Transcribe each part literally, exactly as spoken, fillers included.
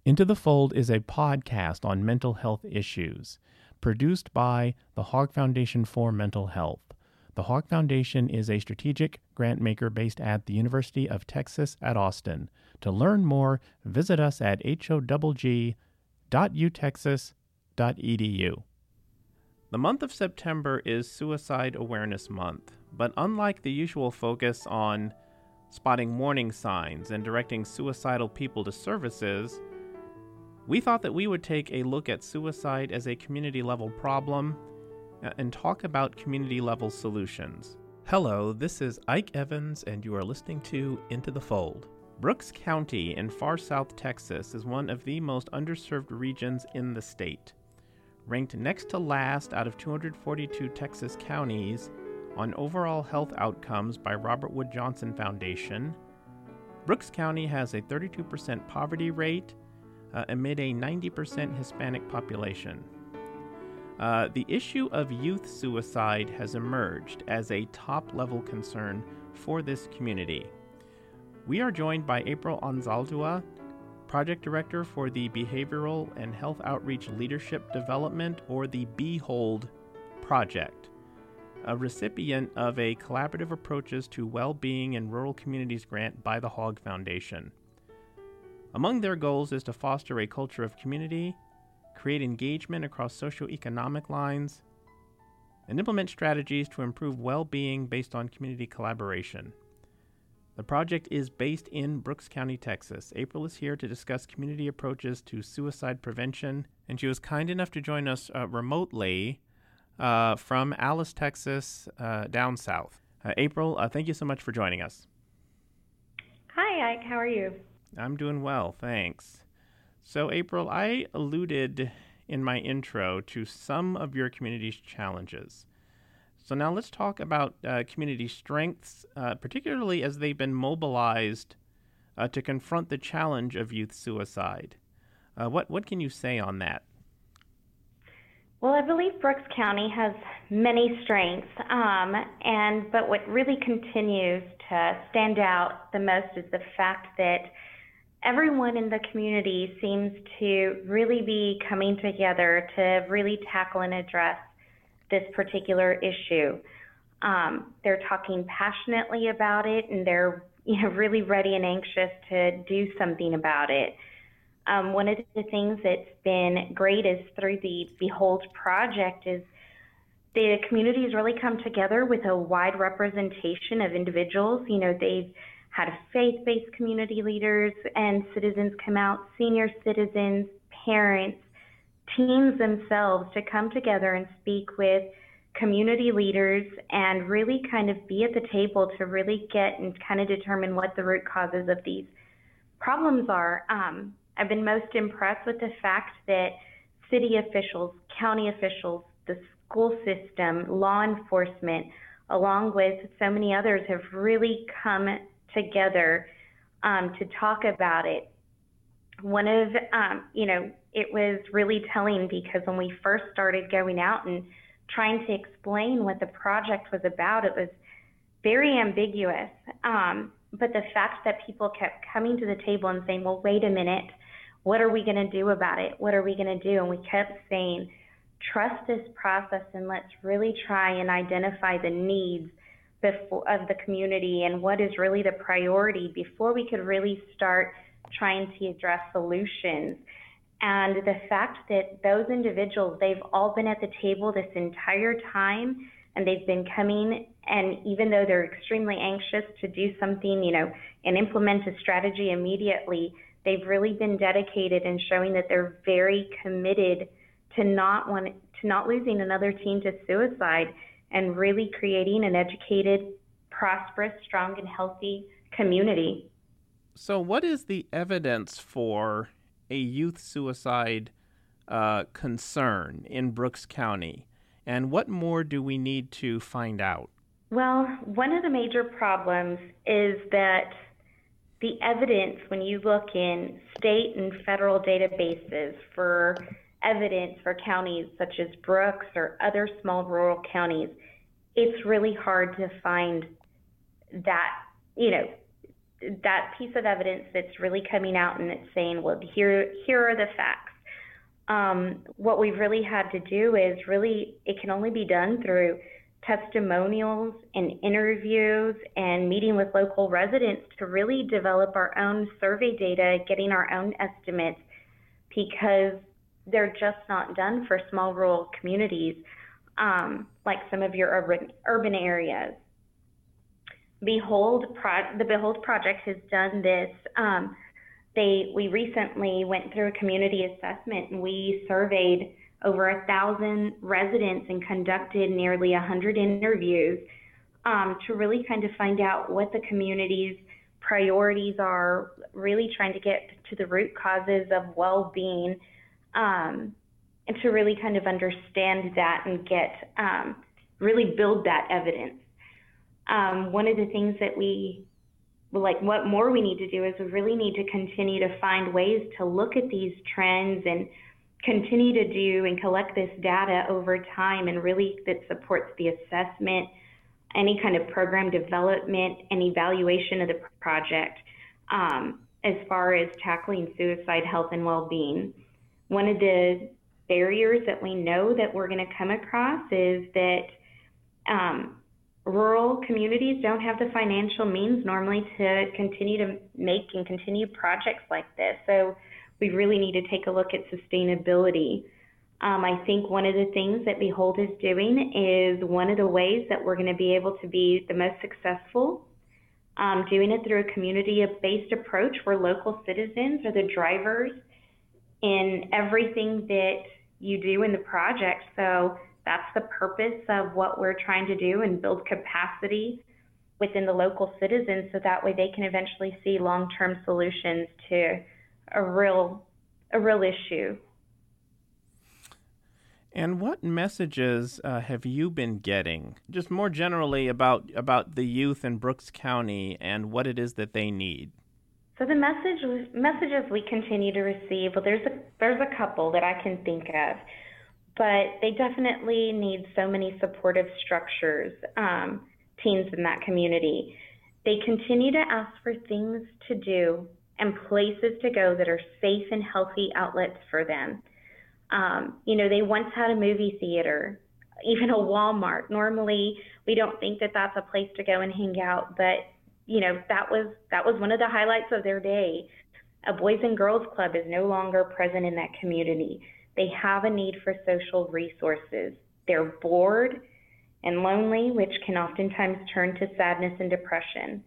Into the Fold is a podcast on mental health issues, produced by the Hogg Foundation for Mental Health. The Hogg Foundation is a strategic grant maker based at the University of Texas at Austin. To learn more, visit us at hogg dot u texas dot e d u. The month of September is Suicide Awareness Month, but unlike the usual focus on spotting warning signs and directing suicidal people to services, we thought that we would take a look at suicide as a community-level problem and talk about community-level solutions. Hello, this is Ike Evans, and you are listening to Into the Fold. Brooks County in far south Texas is one of the most underserved regions in the state. Ranked next to last out of two hundred forty-two Texas counties on overall health outcomes by Robert Wood Johnson Foundation, Brooks County has a thirty-two percent poverty rate uh, amid a ninety percent Hispanic population. Uh, the issue of youth suicide has emerged as a top-level concern for this community. We are joined by April Anzaldúa, Project Director for the Behavioral and Health Outreach Leadership Development, or the BEHOLD project, a recipient of a Collaborative Approaches to Well-Being in Rural Communities grant by the Hogg Foundation. Among their goals is to foster a culture of community, create engagement across socioeconomic lines, and implement strategies to improve well-being based on community collaboration. The project is based in Brooks County, Texas. April is here to discuss community approaches to suicide prevention, and she was kind enough to join us uh, remotely uh, from Alice, Texas, uh, down south. Uh, April, uh, thank you so much for joining us. Hi, Ike. How are you? I'm doing well, thanks. So, April, I alluded in my intro to some of your community's challenges. So now let's talk about uh, community strengths, uh, particularly as they've been mobilized uh, to confront the challenge of youth suicide. Uh, what what can you say on that? Well, I believe Brooks County has many strengths, um, and but what really continues to stand out the most is the fact that everyone in the community seems to really be coming together to really tackle and address this particular issue. Um, they're talking passionately about it, and they're you know really ready and anxious to do something about it. Um, one of the things that's been great is through the Behold project is the community has really come together with a wide representation of individuals. You know, they've had faith-based community leaders and citizens come out, senior citizens, parents, teams themselves to come together and speak with community leaders and really kind of be at the table to really get and kind of determine what the root causes of these problems are. Um, I've been most impressed with the fact that city officials, county officials, the school system, law enforcement, along with so many others have really come together um, to talk about it. One of, um, you know, it was really telling because when we first started going out and trying to explain what the project was about, it was very ambiguous. Um, but the fact that people kept coming to the table and saying, well, wait a minute, what are we going to do about it? What are we going to do? And we kept saying, trust this process and let's really try and identify the needs before, of the community and what is really the priority before we could really start trying to address solutions. And the fact that those individuals, they've all been at the table this entire time, and they've been coming, and even though they're extremely anxious to do something, you know, and implement a strategy immediately, they've really been dedicated and showing that they're very committed to not want to not losing another teen to suicide and really creating an educated, prosperous, strong, and healthy community. So what is the evidence for a youth suicide uh, concern in Brooks County, and what more do we need to find out? Well, one of the major problems is that the evidence, when you look in state and federal databases for evidence for counties such as Brooks or other small rural counties, it's really hard to find that, you know, that piece of evidence that's really coming out and it's saying, well, here, here are the facts. Um, what we've really had to do is really, it can only be done through testimonials and interviews and meeting with local residents to really develop our own survey data, getting our own estimates, because they're just not done for small rural communities um, like some of your urban, urban areas. Behold, Pro- the Behold Project has done this. Um, they, we recently went through a community assessment and we surveyed over a thousand residents and conducted nearly a hundred interviews um, to really kind of find out what the community's priorities are, really trying to get to the root causes of well-being, um, and to really kind of understand that and get, um, really build that evidence. Um, one of the things that we, like what more we need to do is we really need to continue to find ways to look at these trends and continue to do and collect this data over time, and really that supports the assessment, any kind of program development and evaluation of the project um, as far as tackling suicide, health, and well-being. One of the barriers that we know that we're going to come across is that um, rural communities don't have the financial means normally to continue to make and continue projects like this. So we really need to take a look at sustainability. Um, I think one of the things that Behold is doing is one of the ways that we're going to be able to be the most successful, um, doing it through a community-based approach where local citizens are the drivers in everything that you do in the project. So that's the purpose of what we're trying to do, and build capacity within the local citizens so that way they can eventually see long-term solutions to a real, a real issue. And what messages uh, have you been getting, just more generally about about the youth in Brooks County and what it is that they need? So the message messages we continue to receive, well, there's a there's a couple that I can think of, but they definitely need so many supportive structures, um, teens in that community. They continue to ask for things to do and places to go that are safe and healthy outlets for them. Um, you know, they once had a movie theater, even a Walmart. Normally, we don't think that that's a place to go and hang out, but you know, that was that was one of the highlights of their day. A Boys and Girls Club is no longer present in that community. They have a need for social resources. They're bored and lonely, which can oftentimes turn to sadness and depression.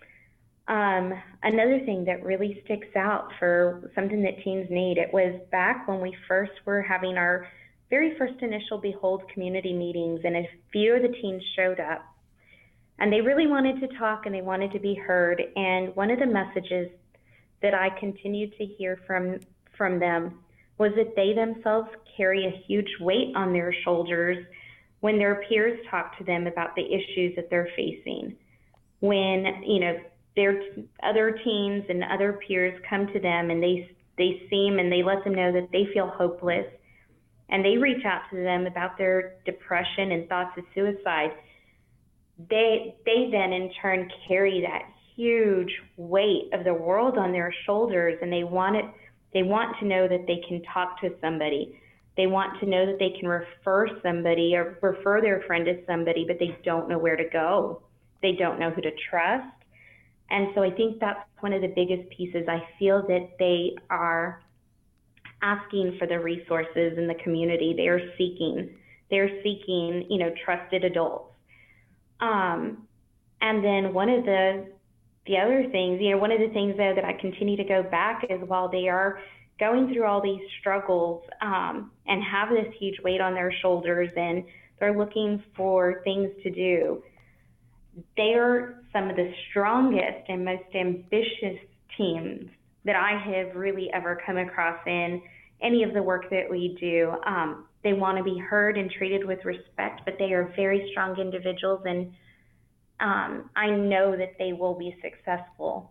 Um, another thing that really sticks out for something that teens need, it was back when we first were having our very first initial Behold community meetings, and a few of the teens showed up. And they really wanted to talk and they wanted to be heard. And one of the messages that I continued to hear from, from them was that they themselves carry a huge weight on their shoulders when their peers talk to them about the issues that they're facing. When, you know, their other teens and other peers come to them and they they seem and they let them know that they feel hopeless, and they reach out to them about their depression and thoughts of suicide, they they then in turn carry that huge weight of the world on their shoulders, and they want it they want to know that they can talk to somebody. They want to know that they can refer somebody or refer their friend to somebody, but they don't know where to go. They don't know who to trust. And so I think that's one of the biggest pieces. I feel that they are asking for the resources in the community. They are seeking. They're seeking, you know, trusted adults. Um, and then one of the the other things, you know, one of the things though that I continue to go back is while they are going through all these struggles um, and have this huge weight on their shoulders, and they're looking for things to do, they're some of the strongest and most ambitious teams that I have really ever come across in any of the work that we do. Um, they want to be heard and treated with respect, but they are very strong individuals, and um, I know that they will be successful.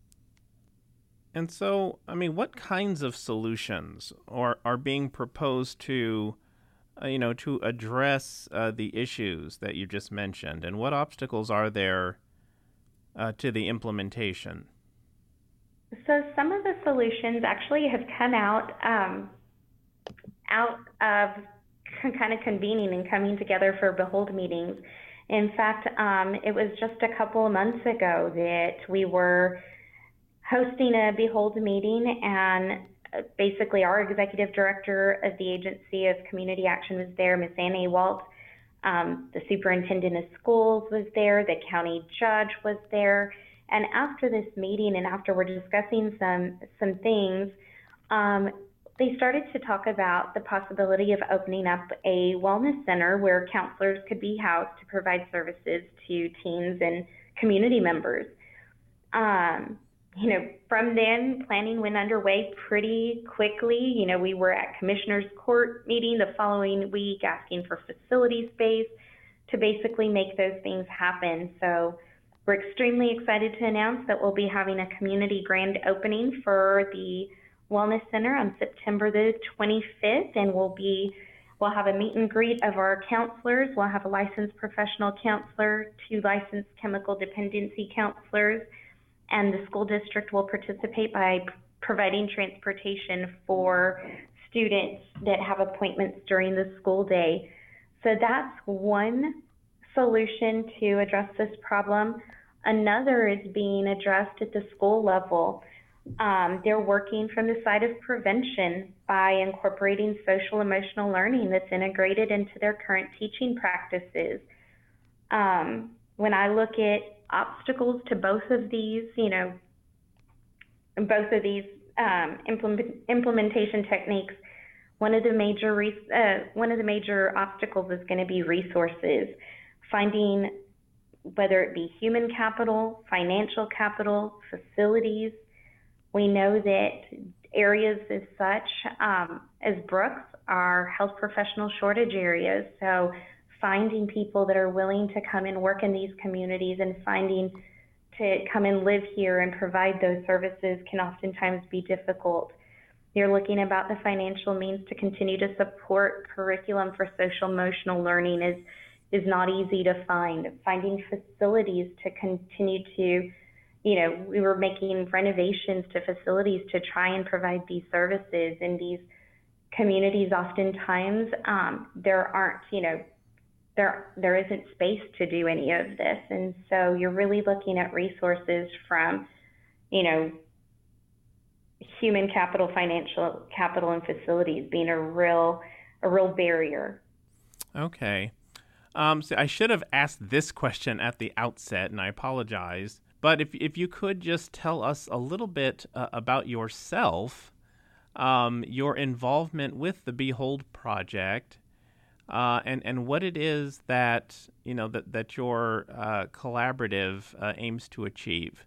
And so, I mean, what kinds of solutions are, are being proposed to, uh, you know, to address uh, the issues that you just mentioned, and what obstacles are there uh, to the implementation? So some of the solutions actually have come out um, out of kind of convening and coming together for Behold meetings. In fact, um, it was just a couple of months ago that we were hosting a Behold meeting, and basically our executive director of the Agency of Community Action was there, Miz Anna Walt. Um, the superintendent of schools was there, the county judge was there, and after this meeting and after we're discussing some some things, um, they started to talk about the possibility of opening up a wellness center where counselors could be housed to provide services to teens and community members. Um, you know, from then, planning went underway pretty quickly. You know, we were at Commissioner's Court meeting the following week asking for facility space to basically make those things happen. So we're extremely excited to announce that we'll be having a community grand opening for the Wellness Center on September the twenty-fifth, and we'll be we'll have a meet and greet of our counselors. We'll have a licensed professional counselor, two licensed chemical dependency counselors, and the school district will participate by providing transportation for students that have appointments during the school day. So that's one solution to address this problem. Another is being addressed at the school level. Um, they're working from the side of prevention by incorporating social emotional learning that's integrated into their current teaching practices. Um, when I look at obstacles to both of these, you know, both of these um, implement, implementation techniques, one of the major re- uh, one of the major obstacles is going to be resources, finding whether it be human capital, financial capital, facilities. We know that areas as such um, as Brooks are health professional shortage areas, so finding people that are willing to come and work in these communities and finding to come and live here and provide those services can oftentimes be difficult. You're looking about the financial means to continue to support curriculum for social emotional learning is is not easy to find. Finding facilities to continue to, you know, we were making renovations to facilities to try and provide these services in these communities. Oftentimes, um, there aren't, you know, there there isn't space to do any of this, and so you're really looking at resources from, you know, human capital, financial capital, and facilities being a real a real barrier. Okay. Um, so I should have asked this question at the outset, and I apologize. But if if you could just tell us a little bit uh, about yourself, um, your involvement with the Behold Project, uh, and and what it is that you know that that your uh, collaborative uh, aims to achieve.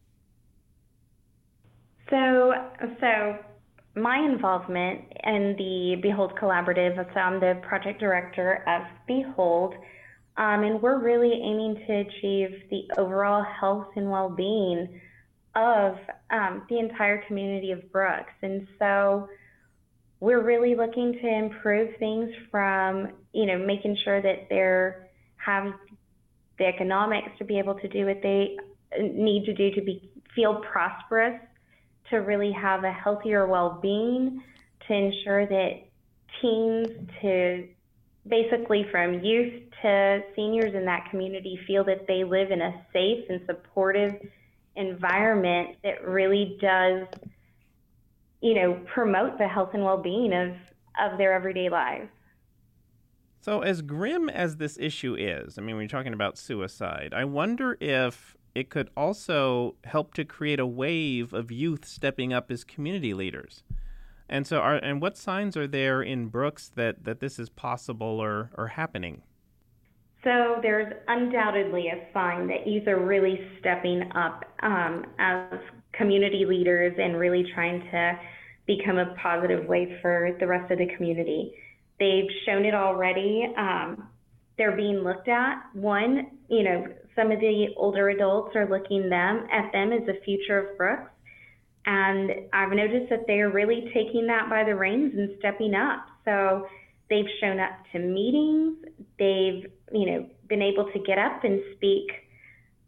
So so my involvement in the Behold Collaborative, so I'm the project director of Behold. Um, and we're really aiming to achieve the overall health and well-being of um, the entire community of Brooks. And so we're really looking to improve things from, you know, making sure that they have the economics to be able to do what they need to do to be feel prosperous, to really have a healthier well-being, to ensure that teens to basically from youth to seniors in that community feel that they live in a safe and supportive environment that really does, you know, promote the health and well-being of, of their everyday lives. So as grim as this issue is, I mean, when you're talking about suicide, I wonder if it could also help to create a wave of youth stepping up as community leaders. And so, are, and what signs are there in Brooks that, that this is possible or, or happening? So there's undoubtedly a sign that youth are really stepping up um, as community leaders and really trying to become a positive way for the rest of the community. They've shown it already. Um, they're being looked at. One, you know, some of the older adults are looking them at them as the future of Brooks. And I've noticed that they are really taking that by the reins and stepping up. So they've shown up to meetings. They've, you know, been able to get up and speak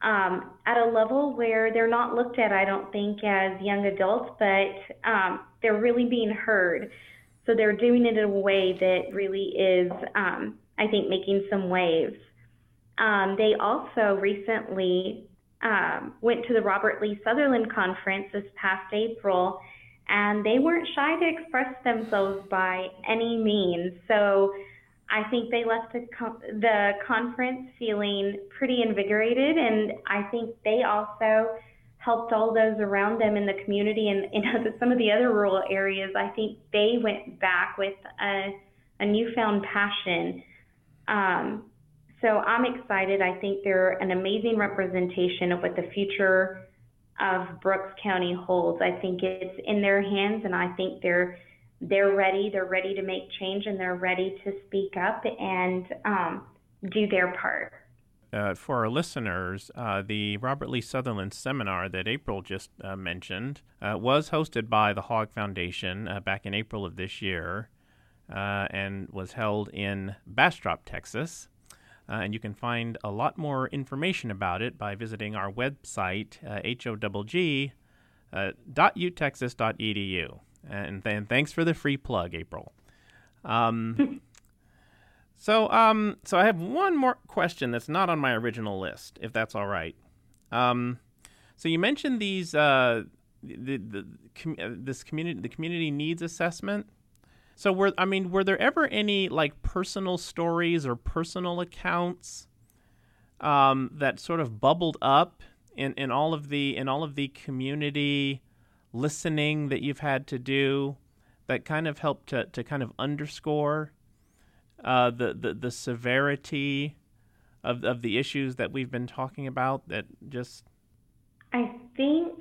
um, at a level where they're not looked at, I don't think, as young adults, but um, they're really being heard. So they're doing it in a way that really is, um, I think, making some waves. Um, they also recently um, went to the Robert Lee Sutherland Conference this past April, and they weren't shy to express themselves by any means. So I think they left the, con- the conference feeling pretty invigorated, and I think they also helped all those around them in the community and in some of the other rural areas. I think they went back with a, a newfound passion. Um, so I'm excited. I think they're an amazing representation of what the future of Brooks County holds. I think it's in their hands, and I think they're they're ready. They're ready to make change, and they're ready to speak up and um, do their part. Uh, for our listeners, uh, the Robert Lee Sutherland seminar that April just uh, mentioned uh, was hosted by the Hogg Foundation uh, back in April of this year uh, and was held in Bastrop, Texas. Uh, and you can find a lot more information about it by visiting our website, uh, H O G G dot u texas dot e d u. And then thanks for the free plug, April. Um, so, um, so I have one more question that's not on my original list, if that's all right. Um, so you mentioned these, uh, the, the, com- uh, this community, the community needs assessment. So were, I mean, were there ever any like personal stories or personal accounts um, that sort of bubbled up in, in all of the in all of the community listening that you've had to do that kind of helped to, to kind of underscore uh, the, the the severity of of the issues that we've been talking about? That just I think.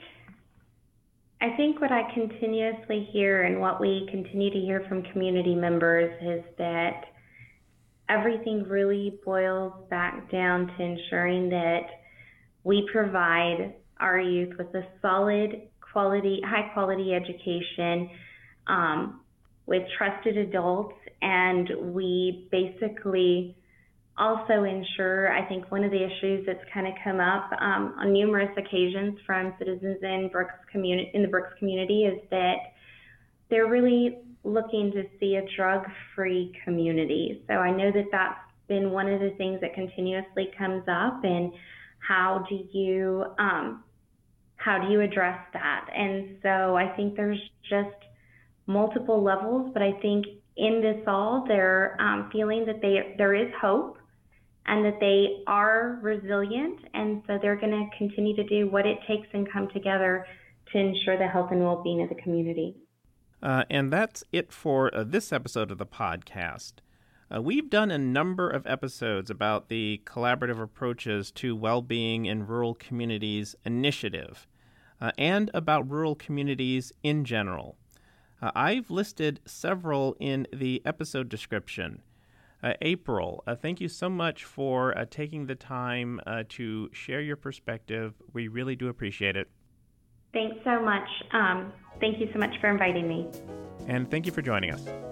I think what I continuously hear and what we continue to hear from community members is that everything really boils back down to ensuring that we provide our youth with a solid, quality, high quality education um, with trusted adults, and we basically also ensure, I think one of the issues that's kind of come up um, on numerous occasions from citizens in Brooks community in the Brooks community is that they're really looking to see a drug-free community. So I know that that's been one of the things that continuously comes up, and how do you um, how do you address that? And so I think there's just multiple levels, but I think in this all, they're um, feeling that they there is hope, and that they are resilient, and so they're going to continue to do what it takes and come together to ensure the health and well-being of the community. Uh, and that's it for uh, this episode of the podcast. Uh, we've done a number of episodes about the Collaborative Approaches to Well-Being in Rural Communities initiative, uh, and about rural communities in general. Uh, I've listed several in the episode description. Uh, April, uh, thank you so much for uh, taking the time uh, to share your perspective. We really do appreciate it. Thanks so much. Um, thank you so much for inviting me. And thank you for joining us.